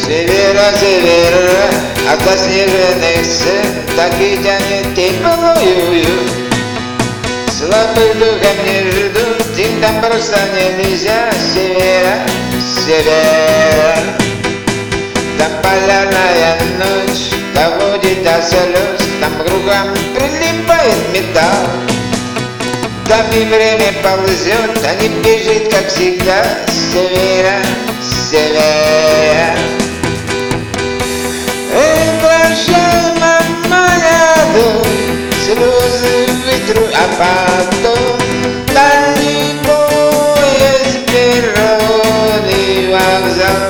Севера, севера, от заснеженных сцен так и тянет теплую. Слабых духом не ждут, им там просто нельзя. Севера, севера, там полярная ночь доводит до слез, там кругом прилипает металл. Там и время ползет, а не бежит, как всегда. Севера, севера. Эй, прощай, мама, рядом, слезы вытру, а потом дальний поезд, перрон и вокзал.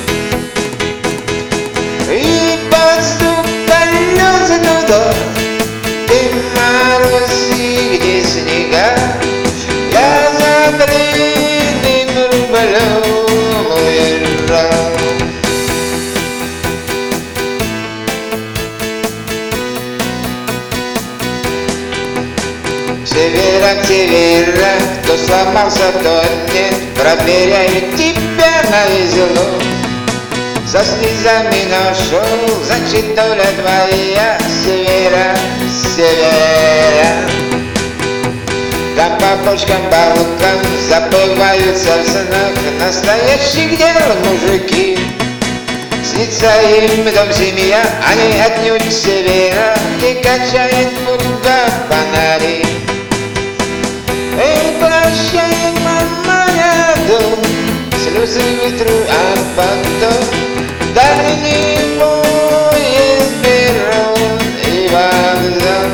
И под стук колес туда, ты мороз, и где снега, я за длинным рублем уезжал. Севера, к севера, кто сломался, тот нет, проверяю тебя на весело. За слезами нашел, значит, доля твоя. Севера, севера. Там по почкам, балкам забываются в снах настоящих дел мужики. Снится им дом, семья, они отнюдь севера, и качает пурга фонари. Эй, прощай, мама, рядом, слезы вытру, а потом дальний поезд, перрон и вокзал.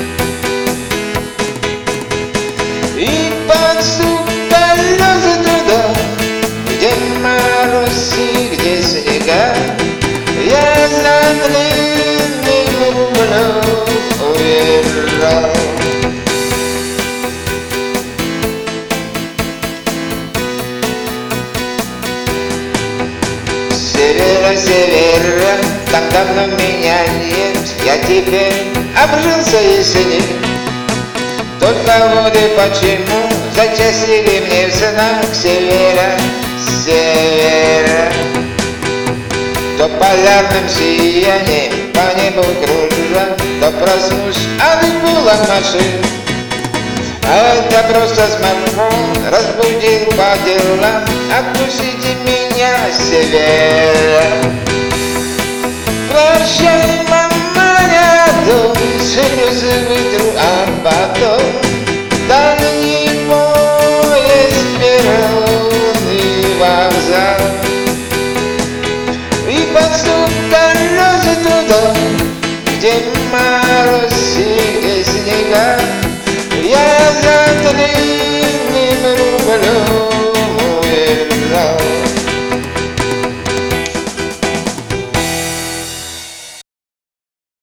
И под стук колес туда, где мороз и где снега, я за длинным рублем уезжал. Севера, севера, там давно меня нет, я теперь обжился, если нет. Только воды почему зачастили мне в снах. Севера, севера, то полярным сиянием по небу кружа, то проснусь от гула машин. А это просто смартфон разбудил по делам. Отпустите меня, севера. Прощай, мама, рядом, слезы вытру, а потом